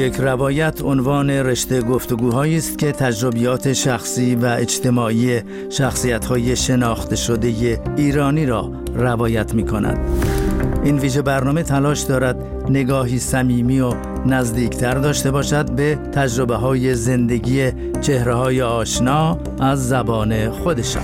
یک روایت عنوان رشته گفتگوهایی است که تجربیات شخصی و اجتماعی شخصیت‌های شناخته شده ایرانی را روایت می‌کند. این ویژه برنامه تلاش دارد نگاهی صمیمی و نزدیکتر داشته باشد به تجربه‌های زندگی چهره‌های آشنا از زبان خودشان.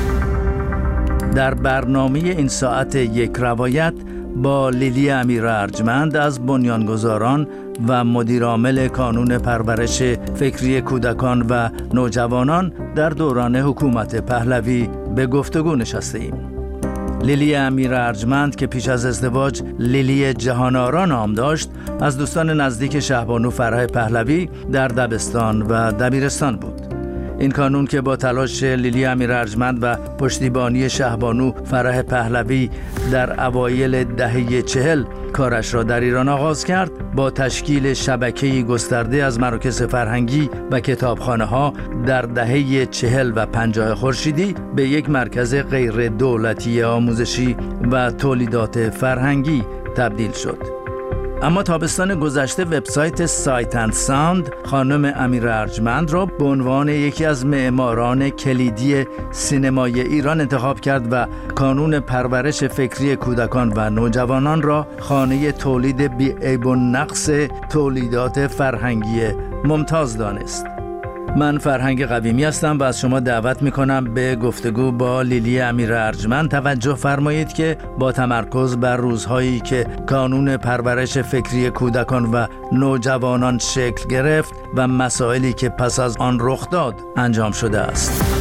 در برنامه این ساعت یک روایت با لیلی امیرارجمند از بنیانگذاران و مدیرعامل کانون پرورش فکری کودکان و نوجوانان در دوران حکومت پهلوی به گفتگو نشسته‌ایم. لیلی امیرارجمند که پیش از ازدواج لیلی جهان‌آرا نام داشت، از دوستان نزدیک شهبانو فرح پهلوی در دبستان و دبیرستان بود. این کانون که با تلاش لیلی امیرارجمند و پشتیبانی شهبانو فرح پهلوی در اوایل دهه 40 کارش را در ایران آغاز کرد، با تشکیل شبکه‌ای گسترده از مراکز فرهنگی و کتابخانه‌ها در دهه 40 و 50 خورشیدی به یک مرکز غیر دولتی آموزشی و تولیدات فرهنگی تبدیل شد. اما تابستان گذشته وبسایت سایت اند ساوند خانم امیرارجمند را به عنوان یکی از معماران کلیدی سینمای ایران انتخاب کرد و کانون پرورش فکری کودکان و نوجوانان را خانه تولید بی‌عیب و نقص تولیدات فرهنگی ممتاز دانست. من فرهنگ قویمی هستم و از شما دعوت میکنم به گفتگو با لیلی امیرارجمند. توجه فرمایید که با تمرکز بر روزهایی که کانون پرورش فکری کودکان و نوجوانان شکل گرفت و مسائلی که پس از آن رخ داد انجام شده است.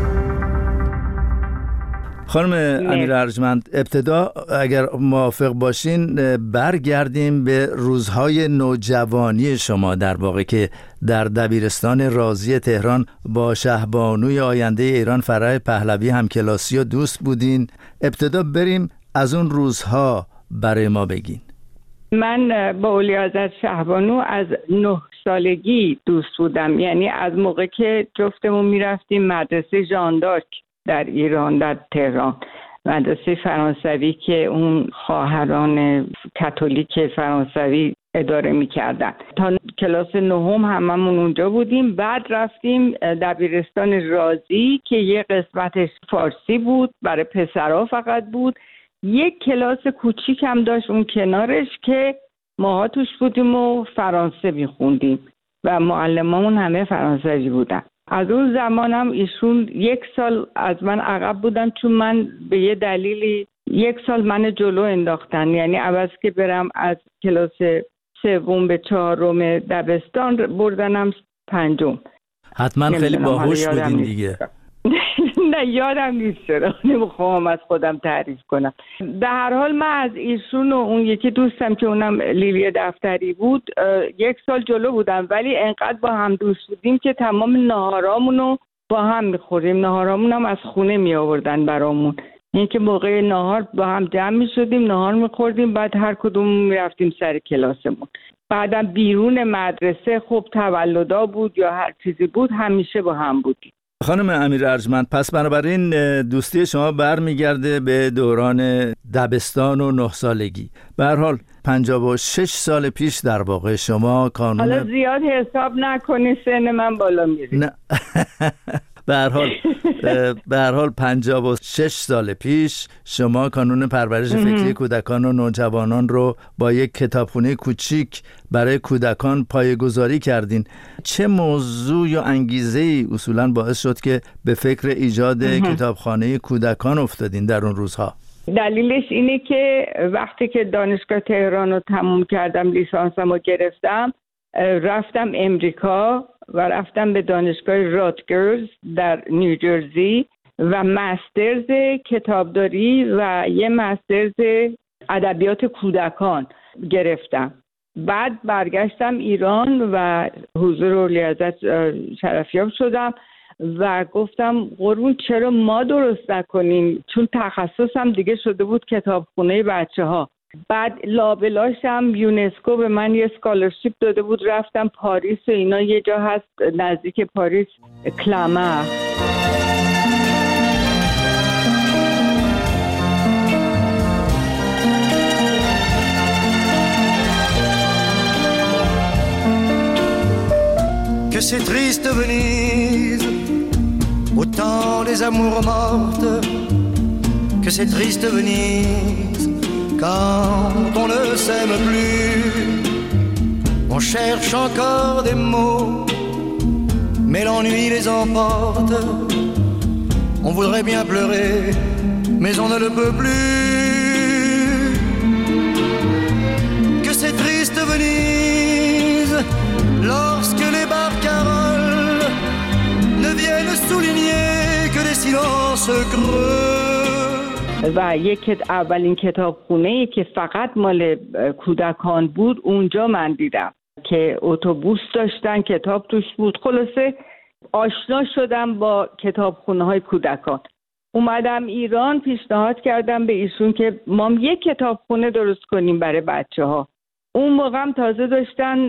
خانم امیرارجمند، ابتدا اگر موافق باشین برگردیم به روزهای نوجوانی شما، در واقع که در دبیرستان رازی تهران با شهبانوی آینده ایران فرح پهلوی همکلاسی و دوست بودین. ابتدا بریم از اون روزها برای ما بگین. من با اولیاءحضرت شهبانو از 9 سالگی دوست بودم، یعنی از موقع که جفتمون میرفتیم مدرسه ژان دارک در ایران، در تهران، مدرسه فرانسوی که اون خواهران کاتولیک فرانسوی اداره می‌کردن. تا کلاس 9 هممون اونجا بودیم. بعد رفتیم دبیرستان رازی که یه قسمتش فارسی بود، برای پسرها فقط بود. یک کلاس کوچیک هم داشت اون کنارش که ماها توش بودیم و فرانسه می‌خوندیم و معلمامون همه فرانسوی بودن. از اون زمانم ایشون 1 سال از من عقب بودن، چون من به یه دلیلی 1 سال من جلو انداختن، یعنی عوض که برم از کلاس 3 به 4 دبستان بردنم 5. حتما خیلی باهوش بودین دیگه. نه یادم نیست، چرا نمیخوام از خودم تعریف کنم. به هر حال من از ایشون و اون یکی دوستم که اونم لیلی دفتری بود 1 سال جلو بودم، ولی انقدر با هم دوست بودیم که تمام ناهارامونو با هم میخوریم. ناهارامون هم از خونه می آوردن برامون، این که موقع ناهار با هم جمع می شدیم، ناهار میخوردیم، بعد هر کدوم میرفتیم سر کلاسمون. بعدم بیرون مدرسه خب تولدا بود یا هر چیزی بود، همیشه با هم بودیم. خانم امیرارجمند، پس بنابراین دوستی شما برمیگرده به دوران دبستان و 9 سالگی. به هر حال 56 سال پیش در واقع شما کانون، حالا زیاد حساب نکنی سن من بالا میره. نه به هر حال 56 سال پیش شما کانون پرورش فکری کودکان و نوجوانان رو با یک کتابخونه کوچیک برای کودکان پایه‌گذاری کردین. چه موضوع یا انگیزه‌ای اصولاً باعث شد که به فکر ایجاد کتابخانه کودکان افتادین در اون روزها؟ دلیلش اینه که وقتی که دانشگاه تهران رو تموم کردم، لیسانسم رو گرفتم، رفتم امریکا و رفتم به دانشگاه راتگرز در نیوجرسی و مسترز کتابداری و یه مسترز ادبیات کودکان گرفتم. بعد برگشتم ایران و حضور اولیاءحضرت شرفیاب شدم و گفتم قربون چرا ما درست نکنیم، چون تخصصم دیگه شده بود کتابخونه بچه‌ها. بعد لابلاشم یونسکو به من یه اسکالرشیپ داده بود، رفتم پاریس و اینا. یه جا هست نزدیک پاریس، کلامر. que c'est triste Venise, au temps des amours mortes, que c'est triste Venise, quand on ne s'aime plus. On cherche encore des mots, mais l'ennui les emporte. On voudrait bien pleurer, mais on ne le peut plus. Que c'est triste Venise, lorsque les barcaroles ne viennent souligner que des silences creux. و اولین کتابخونه‌ای که فقط مال کودکان بود اونجا من دیدم که اتوبوس داشتن، کتاب توش بود. خلاصه آشنا شدم با کتابخونه‌های کودکان. اومدم ایران، پیشنهاد کردم به ایشون که ما یک کتابخونه درست کنیم برای بچه‌ها. اون موقع هم تازه داشتن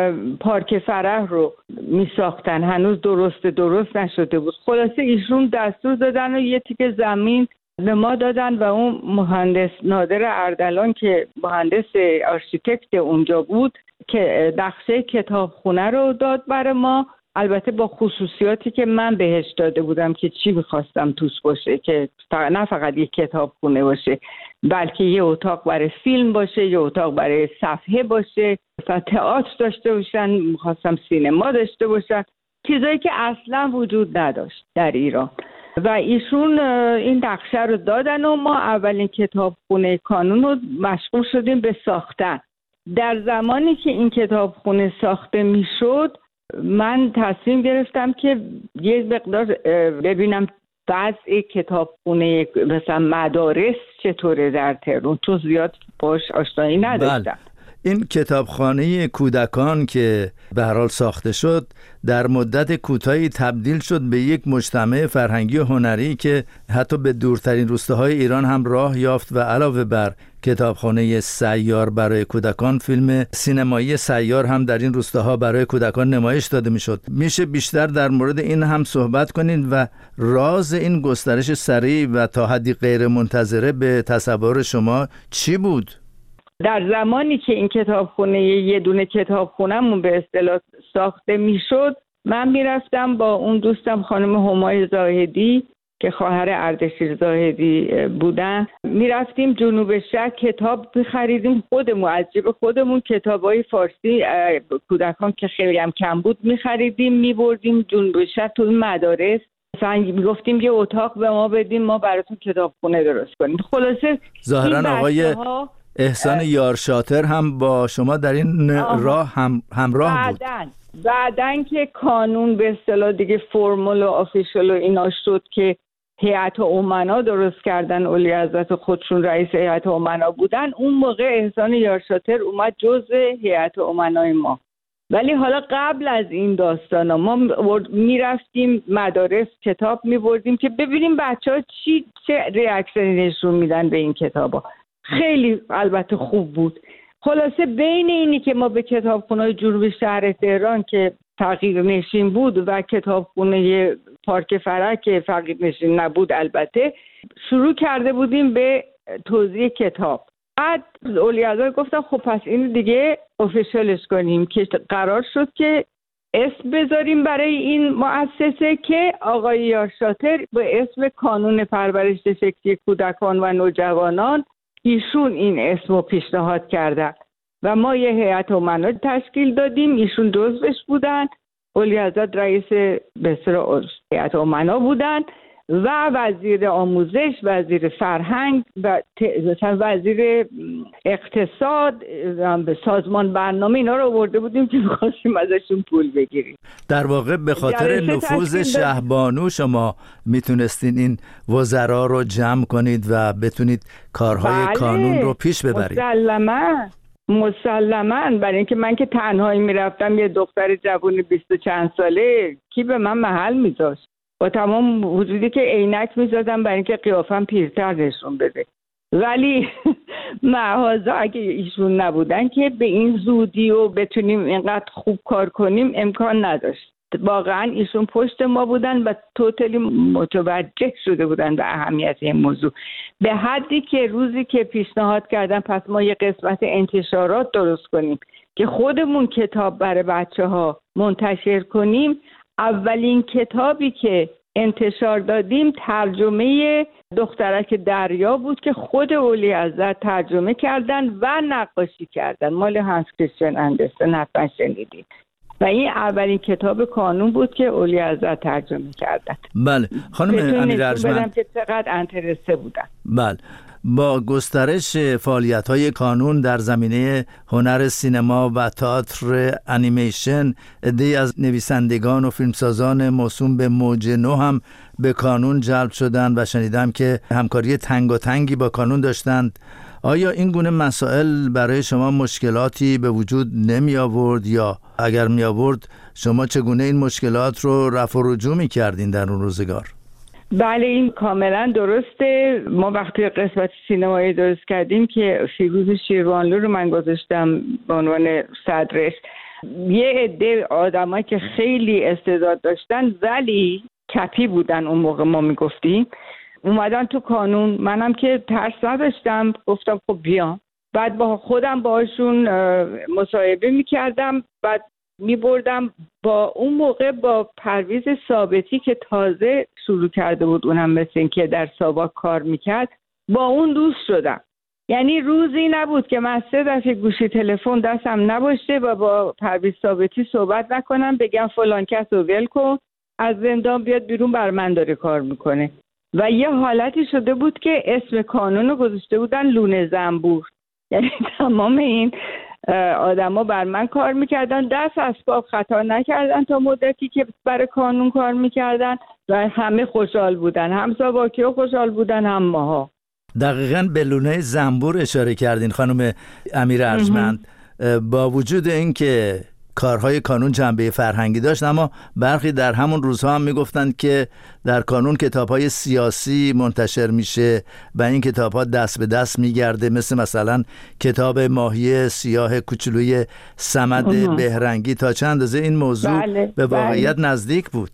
پارک فرح رو میساختن، هنوز درست نشده بود. خلاصه ایشون دستور دادن و یه تیکه زمین به ما دادن و اون مهندس نادر اردلان که مهندس آرشیتکت اونجا بود که نقشه کتابخونه رو داد برای ما، البته با خصوصیاتی که من بهش داده بودم که چی می‌خواستم توش باشه، که نه فقط یک کتابخونه باشه بلکه یه اتاق برای فیلم باشه، یه اتاق برای صفحه باشه، مثلا تئاتر داشته باشن، می‌خواستم سینما داشته باشن، چیزایی که اصلا وجود نداشت در ایران. و ایشون این نقشه رو دادن و ما اولین کتابخونه کانون رو مشغول شدیم به ساختن. در زمانی که این کتابخونه ساخته میشد من تصمیم گرفتم که یه مقدار ببینم وضع کتابخونه مثلا مدارس چطوره در تهران، تو زیاد باش آشنایی نداشتم. این کتابخانه کودکان که به هر حال ساخته شد در مدت کوتاهی تبدیل شد به یک مجتمع فرهنگی و هنری که حتی به دورترین روستاهای ایران هم راه یافت و علاوه بر کتابخانه سیار برای کودکان، فیلم سینمایی سیار هم در این روستاها برای کودکان نمایش داده میشد. میشه بیشتر در مورد این هم صحبت کنین و راز این گسترش سریع و تا حدی غیر منتظره به تصور شما چی بود؟ در زمانی که این کتابخونه یه دونه کتابخونه‌مون به اصطلاح ساخته میشد، من میرفتم با اون دوستم خانم همای زاهدی که خواهر اردشیر زاهدی بودن، میرفتیم جنوب شهر کتاب می‌خریدیم خودمون، از جیب خودمون کتابای فارسی کودکان که خیلی هم کم بود می‌خریدیم، می‌بردیم جنوب شهر تو مدارس، مثلا میگفتیم یه اتاق به ما بدیم ما براتون کتابخونه درست کنیم. خلاصه ظاهراً آقای احسان یارشاتر هم با شما در این راه همراه بود. بعدن که کانون به اصطلاح دیگه فرمال و آفیشال و اینا شد که هیئت امنا درست کردن، اولی حضرت خودشون رئیس هیئت امنا بودن، اون موقع احسان یارشاتر اومد جزء هیئت امنای ما. ولی حالا قبل از این داستانا ما میرفتیم مدارس کتاب میبردیم که ببینیم بچه‌ها چه ریاکشنی نشون میدن به این کتابا. خیلی البته خوب بود. خلاصه بین اینی که ما به کتابخونه جنوب شهر تهران که فقیر نشین بود و کتابخونه پارک فرح که فقیر نشین نبود البته، شروع کرده بودیم به توزیع کتاب. بعد اولیاء گفتن خب پس این دیگه افیشالش کنیم، که قرار شد که اسم بذاریم برای این مؤسسه که آقای یارشاتر به اسم کانون پرورش فکری کودکان و نوجوانان ایشون این اسمو پیشنهاد کردن و ما یه هیئت امنا تشکیل دادیم، ایشون جزوش بودن، اولیحضرت رئیس بسیار هیئت امنا بودن و وزیر آموزش، وزیر فرهنگ و وزیر اقتصاد، به سازمان برنامه اینا رو آورده بودیم که می‌خواستیم ازشون پول بگیریم. در واقع به خاطر نفوذ شهبانو شما میتونستین این وزرا رو جمع کنید و بتونید کارهای کانون رو پیش ببرید. مسلماً برای اینکه من که تنهایی میرفتم، یه دختر جوون 20 و چند ساله، کی به من محل میذاشت؟ با تمام وجودی که عینک میزدم برای اینکه قیافم پیرتر نشون بده. ولی معاذا اگه ایشون نبودن که به این زودی و بتونیم اینقدر خوب کار کنیم امکان نداشت. واقعا ایشون پشت ما بودن و توتالی متوجه شده بودن به اهمیت این موضوع، به حدی که روزی که پیشنهاد کردن پس ما یه قسمت انتشارات درست کنیم که خودمون کتاب برای بچه‌ها منتشر کنیم، اولین کتابی که انتشار دادیم ترجمه دخترک دریا بود که خود اولیعزت ترجمه کردن و نقاشی کردن، مال هانس کریستیان اندرسن، حتما شنیدید. و این اولین کتاب کانون بود که اولیعزت ترجمه کردن. بله خانم امیر ارجمند که چقدر انترسته بودن. بله، با گسترش فعالیت‌های کانون در زمینه هنر سینما و تئاتر انیمیشن، عده‌ای از نویسندگان و فیلمسازان موسوم به موج نو هم به کانون جلب شدند و شنیدم که همکاری تنگاتنگی با کانون داشتند. آیا این گونه مسائل برای شما مشکلاتی به وجود نمی آورد، یا اگر می آورد شما چگونه این مشکلات رو رفع و رجوع می کردین در اون روزگار؟ بله این کاملا درسته. ما وقتی قسمت سینمایی درست کردیم که فیروز شیروانلو رو من گذاشتم به عنوان صدرش، یه عده آدمایی که خیلی استعداد داشتن ولی کپی بودن، اون موقع ما میگفتیم، اومدن تو کانون. منم که ترس نداشتم، گفتم خب بیام. بعد با خودم باشون مصاحبه میکردم، بعد میبردم. با اون موقع با پرویز ثابتی که تازه شروع کرده بود، اونم مثل این که در ساواک کار میکرد، با اون دوست شدم. یعنی روزی نبود که من 3 دفعه گوشی تلفن دستم نباشه و با پرویز ثابتی صحبت نکنم، بگم فلان کس رو ول کن، از زندان بیاد بیرون، بر من داره کار میکنه. و یه حالتی شده بود که اسم کانون رو گذاشته بودن لونه زنبور، یعنی تمام این آدما بر من کار میکردن، دست از پا خطا نکردن تا مدتی که برای کانون کار میکردن و همه خوشحال بودن، هم ساواکی‌ها خوشحال بودن هم ماها. دقیقاً به لونه زنبور اشاره کردین خانم امیر ارجمند. با وجود این که کارهای کانون جنبه فرهنگی داشت، اما برخی در همون روزها هم میگفتند که در کانون کتاب‌های سیاسی منتشر میشه و این کتاب‌ها دست به دست میگرده، مثلا کتاب ماهی سیاه کوچولوی صمد بهرنگی. تا چند اندازه این موضوع به واقعیت نزدیک بود؟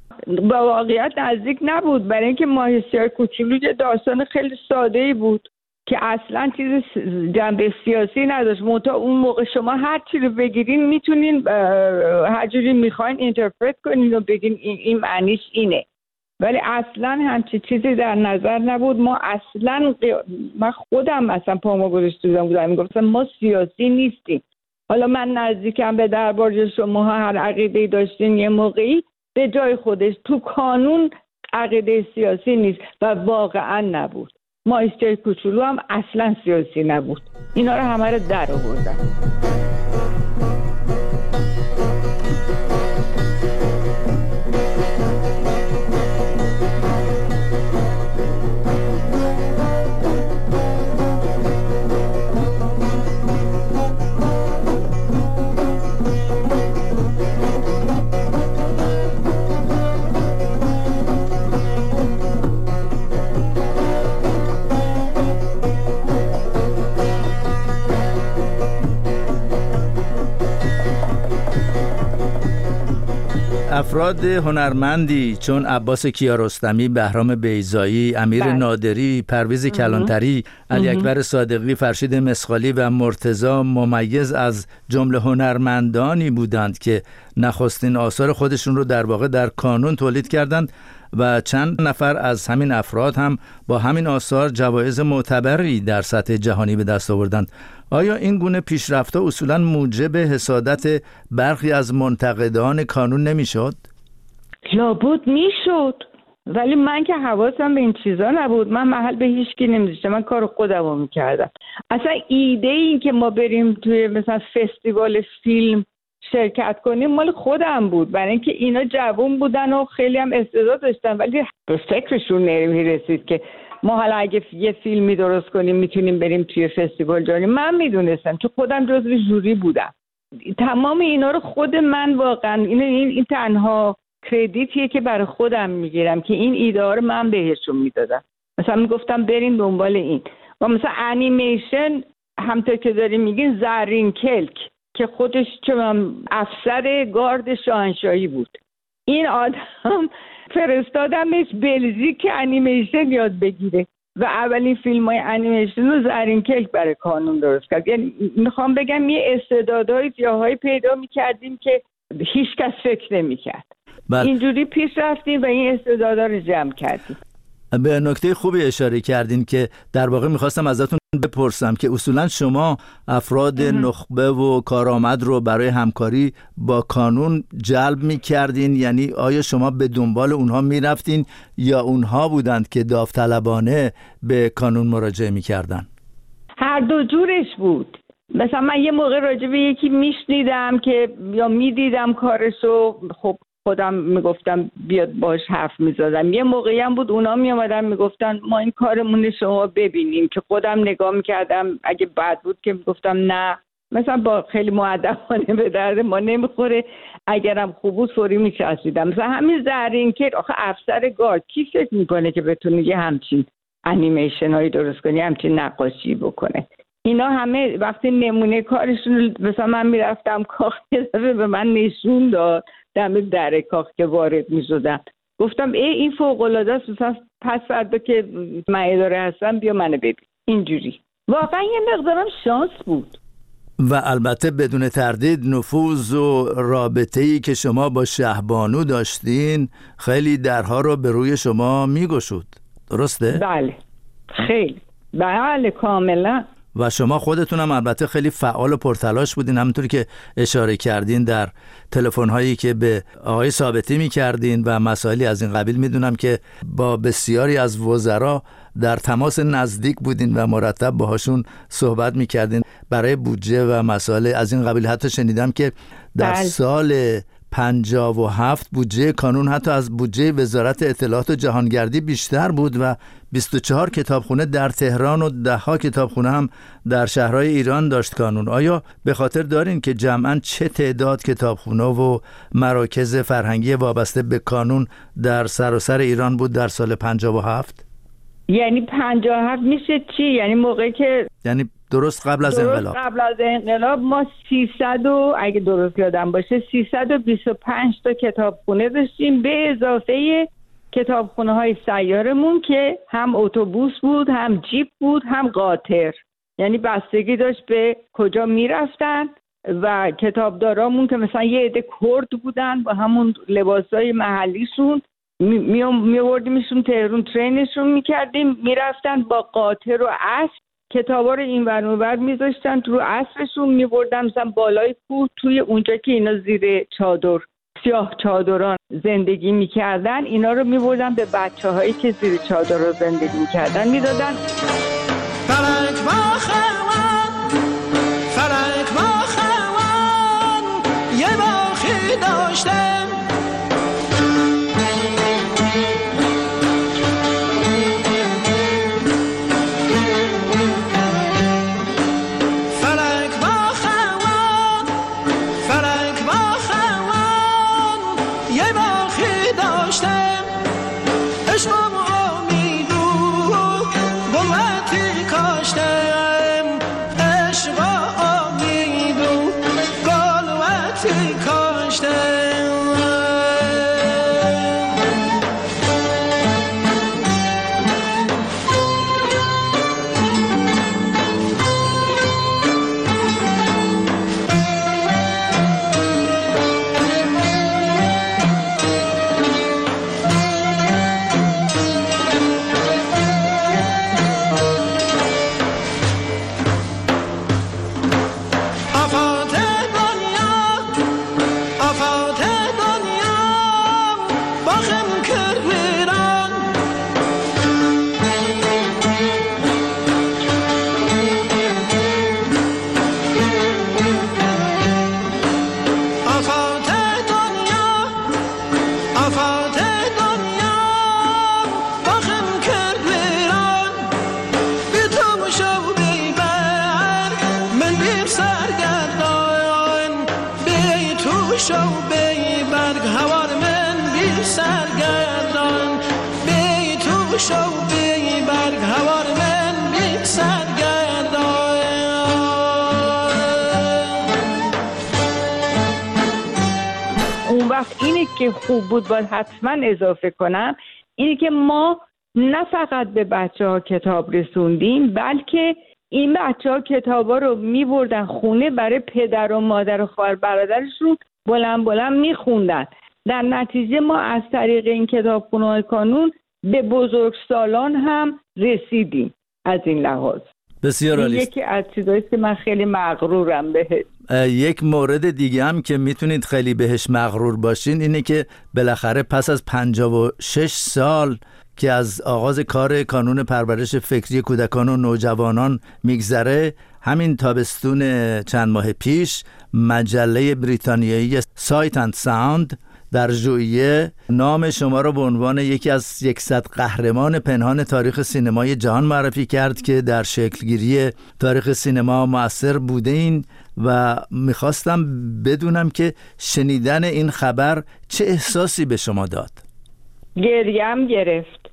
با واقعیت نزدیک نبود، برای اینکه ماهی سیاه کوچولو یه داستان خیلی ساده‌ای بود که اصلا چیز جنبه سیاسی نداشت. منتها اون موقع شما هر چی رو بگیرین میتونین هر جوری میخواین اینترپرت کنین و بگین این معنیش اینه، ولی اصلا همچی چیزی در نظر نبود. ما اصلا من خودم اصلا پامو گذاشته بودم میگفتم ما سیاسی نیستیم. حالا من نزدیکم به دربار شما هر عقیده‌ای داشتین یه موقعی به جای خودش، تو کانون عقیده سیاسی نیست و واقعا نبود. ماهیچه کوچولو هم اصلا سیاسی نبود. اینا رو همه رو در آوردن. افراد هنرمندی چون عباس کیارستمی، بهرام بیضایی، امیر نادری، پرویز کلانتری، علی اکبر صادقی، فرشید مسخالی و مرتضی ممیز از جمله هنرمندانی بودند که نخستین آثار خودشون رو در واقع در کانون تولید کردند و چند نفر از همین افراد هم با همین آثار جوایز معتبری در سطح جهانی به دست آوردند. آیا این گونه پیشرفت‌ها اصولاً موجب حسادت برخی از منتقدان کانون نمی‌شد؟ لابد میشد، ولی من که حواسم به این چیزا نبود. من محل به هیچ کی نمی‌ذاشتم، من کار خودمو می‌کردم. اصلا ایده این که ما بریم توی مثلا فستیوال فیلم شرکت کنیم مال خودم بود، برای اینکه اینا جوان بودن و خیلی هم استعداد داشتن، ولی به فکرشون نمی‌رسید که ما حالا اگه یه فیلمی درست کنیم میتونیم بریم توی فستیوال جاری. من میدونستم چون خودم جزو ژوری بودم. تمام اینا رو خود من واقعا این تنها کردیتیه که برای خودم میگیرم که این ایده ها رو من بهشون میدادم. مثلا میگفتم بریم دنبال این. و مثلا انیمیشن همونطور که داریم میگین زرین کلک که خودش چون افسر گارد شاهنشاهی بود، این آدم فرستادمش بلژیک که انیمیشن یاد بگیره و اولین فیلم های انیمیشن رو زرین کیک برای کانون درست کرد. یعنی میخوام بگم یه استعدادهای جاهایی پیدا میکردیم که هیچ کس فکر نمیکرد. اینجوری پیش رفتیم و این استعدادها رو جمع کردیم. به نکته خوبی اشاره کردین که در واقع میخواستم ازتون بپرسم که اصولا شما افراد نخبه و کارآمد رو برای همکاری با کانون جلب میکردین، یعنی آیا شما به دنبال اونها میرفتین یا اونها بودند که داوطلبانه به کانون مراجعه میکردن؟ هر دو جورش بود. مثلا من یه موقع راجع به یکی میشنیدم که یا میدیدم کارشو، خب خودم میگفتم بیاد باش حرف میزدم. یه موقعی هم بود اونا میامدن میگفتن ما این کارمون شما ببینیم، که خودم نگاه میکردم اگه بد بود که میگفتم نه، مثلا با خیلی مؤدبانه به درد ما نمیخوره، اگرم خوب بود فوری میچسبیدم. مثلا همین زرین که آخه افسر گارد کی فکر میکنه که بتونه یه همچین انیمیشن هایی درست کنه، همچین نقاشی بکنه؟ اینا همه وقتی نمونه کارشون، مثلا من میرفتم کاخ به من نشون داد دم در کاخ که وارد میشدم، گفتم این فوق العاده است، مثلا پس فردا که من اداره هستم بیا منو ببین. اینجوری واقعا یه مقدارم شانس بود. و البته بدون تردید نفوذ و رابطه‌ای که شما با شهبانو داشتین خیلی درها رو به روی شما میگشود، درسته؟ بله خیلی، بله کاملا. و شما خودتون هم البته خیلی فعال و پرتلاش بودین، همونطوری که اشاره کردین در تلفن‌هایی که به آقای ثابتی می‌کردین و مسائلی از این قبیل. میدونم که با بسیاری از وزرا در تماس نزدیک بودین و مرتب باهاشون صحبت می‌کردین برای بودجه و مسائل از این قبیل. حتی شنیدم که در سال 57 بودجه کانون حتی از بودجه وزارت اطلاعات و جهانگردی بیشتر بود و 24 کتابخونه در تهران و 10 کتابخونه هم در شهرهای ایران داشت کانون. آیا به خاطر دارین که جمعاً چه تعداد کتابخونه و مراکز فرهنگی وابسته به کانون در سراسر ایران بود در سال 57؟ یعنی 57 میشه چی؟ یعنی موقعی که درست قبل از انقلاب. قبل از انقلاب ما 300 و اگه درست یادم باشه 325 تا کتابخونه داشتیم، به اضافه کتابخونه های سیارمون که هم اتوبوس بود، هم جیپ بود، هم قاطر. یعنی بستگی داشت به کجا میرفتن. و کتابدارامون که مثلا یه عده کرد بودن با همون لباسای محلیشون میوردیمشون تهران، ترینشون میکردیم، میرفتن با قاطر و اسب کتابا رو این ور اون ور میذاشتن رو اسبشون، میبردن مثلا بالای کوه، توی اونجا که اینا زیر چادر سیاه چادران زندگی میکردن، اینا رو میبردن به بچه هایی که زیر چادر رو زندگی میکردن میدادن. فلک با خوان، فلک با خوان، یه باخی داشتم کاشتم وقت اینی که خوب بود باید حتما اضافه کنم، اینی که ما نه فقط به بچه‌ها کتاب رسوندیم، بلکه این بچه‌ها کتابا رو می‌بردن خونه برای پدر و مادر و خواهر برادرشون بلند می‌خوندن. در نتیجه ما از طریق این کتابخونه‌های کانون به بزرگسالان هم رسیدیم. از این لحاظ بسیار عالی. یکی از چیزایی که من خیلی مغرورم بهش. یک مورد دیگه هم که میتونید خیلی بهش مغرور باشین اینه که بالاخره پس از 56 سال که از آغاز کار کانون پرورش فکری کودکان و نوجوانان میگذره، همین تابستون چند ماه پیش مجله بریتانیایی سایت اند ساوند در ژوئیه نام شما را به عنوان یکی از 100 قهرمان پنهان تاریخ سینمای جهان معرفی کرد که در شکلگیری تاریخ سینما مؤثر بودین و میخواستم بدونم که شنیدن این خبر چه احساسی به شما داد؟ گریم گرفت.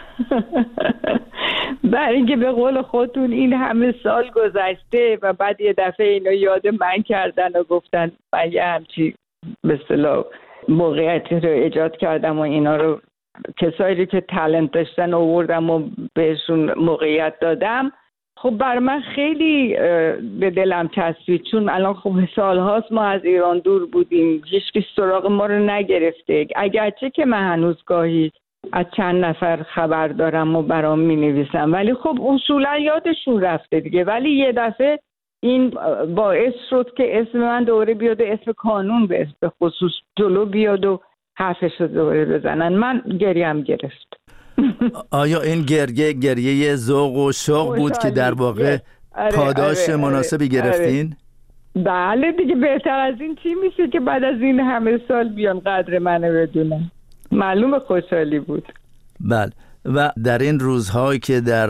برای اینکه به قول خودتون این همه سال گذشته و بعد یه دفعه اینو یاد من کردن و گفتن من یه همچی به اصطلاح موقعیتی رو ایجاد کردم و اینا رو کسایی رو که تالنت داشتن آوردم و بهشون موقعیت دادم. خب بر من خیلی به دلم چسبید، چون الان خب سالهاست ما از ایران دور بودیم، هیچ سراغ ما رو نگرفته. اگرچه که من هنوز گاهی از چند نفر خبر دارم و برام می نویسم، ولی خب اصولا یادشون رفته دیگه. ولی یه دفعه این باعث شد که اسم من دوباره بیاد و اسم کانون به خصوص جلو بیاد و حرفش رو دوباره بزنن. من گریم گرفت. آیا این گریه ذوق و شوق بود که در واقع پاداش مناسبی گرفتین؟ بله دیگه، بهتر از این چی میشه که بعد از این همه سال بیان قدر منو بدونن. معلوم خوشحالی بود. بله. و در این روزهایی که در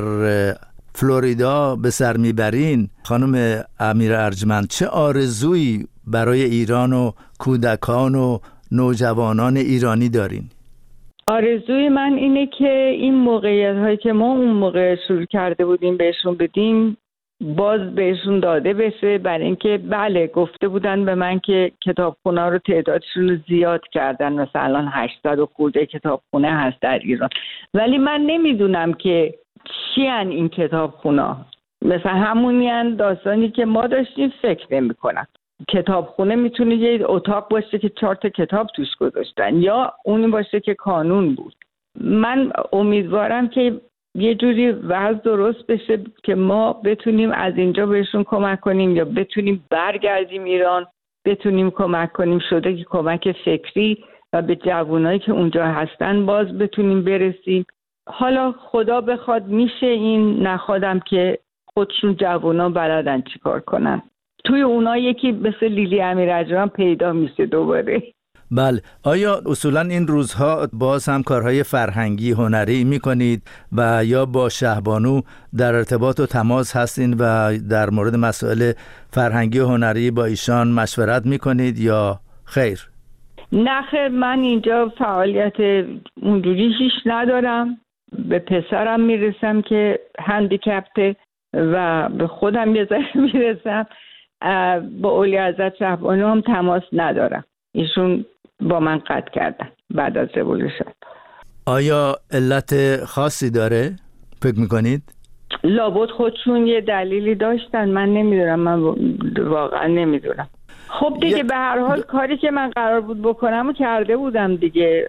فلوریدا به سر میبرین خانم امیر ارجمند، چه آرزویی برای ایران و کودکان و نوجوانان ایرانی دارین؟ آرزوی من اینه که این موقعیت هایی که ما اون موقع شروع کرده بودیم بهشون بدیم باز بهشون داده بشه. برای اینکه بله گفته بودن به من که کتابخونه رو تعدادشون رو زیاد کردن، مثلا 800 و خورده کتابخونه هست در ایران، ولی من نمیدونم که چی ان این کتابخونه. مثلا همونی داستانی که ما داشتیم فکر نمی کنم. کتابخونه میتونه یه اتاق باشه که 4 تا کتاب توش گذاشتن، یا اونی باشه که کانون بود. من امیدوارم که یه جوری وضع درست بشه که ما بتونیم از اینجا بهشون کمک کنیم، یا بتونیم برگردیم ایران بتونیم کمک کنیم. شده که کمک فکری و به جوانایی که اونجا هستن باز بتونیم برسیم. حالا خدا بخواد میشه، این نخوادم که خودشون جوانا بلدن چی کار کنن. توی اونا یکی مثل لیلی امیر ارجمند پیدا میشه دوباره. بله. آیا اصولا این روزها باز هم کارهای فرهنگی هنری میکنید و یا با شهبانو در ارتباط و تماس هستین و در مورد مسائل فرهنگی و هنری با ایشان مشورت میکنید یا خیر؟ نه خیر، من اینجا فعالیت اونجوری هیچ ندارم. به پسرم میرسم که هندیکپته و به خودم یه ذره میرسم. با اولی حضرت شهبانو هم تماس ندارم. ایشون با من قطع کردن بعد از رولوشن. آیا علت خاصی داره فکر میکنید؟ لابد خودشون یه دلیلی داشتن، من نمیدونم، من واقعا نمیدونم. خب دیگه به هر حال کاری که من قرار بود بکنم و کرده بودم دیگه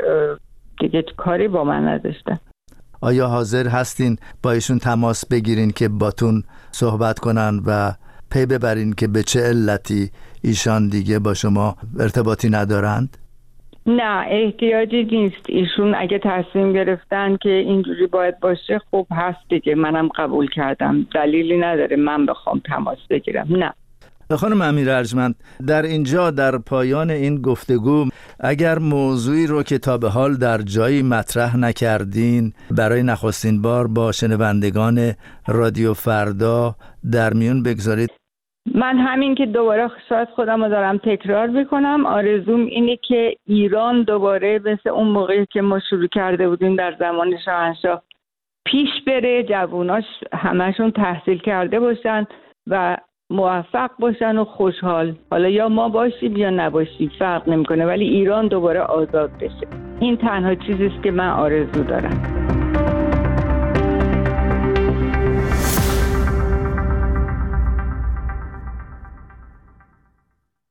کاری با من نداشتن. آیا حاضر هستین با ایشون تماس بگیرین که باتون صحبت کنن و پی ببرین که به چه علتی ایشان دیگه با شما ارتباطی ندارند؟ نه احتیاجی نیست. ایشون اگه تصمیم گرفتن که اینجوری باید باشه خب هست دیگه، منم قبول کردم، دلیلی نداره من بخوام تماس بگیرم. نه. خانم امیر ارجمند، در اینجا در پایان این گفتگو اگر موضوعی رو که تا به حال در جایی مطرح نکردین برای نخستین بار با شنوندگان رادیو فردا در میون بگذارید. من همین که دوباره شاید خودم رو دارم تکرار میکنم، آرزوم اینه که ایران دوباره مثل اون موقعی که ما شروع کرده بودیم در زمان شاهنشاه پیش بره، جواناش همشون تحصیل کرده باشن و موفق باشن و خوشحال، حالا یا ما باشیم یا نباشیم فرق نمیکنه، ولی ایران دوباره آزاد بشه. این تنها چیزیست که من آرزو دارم.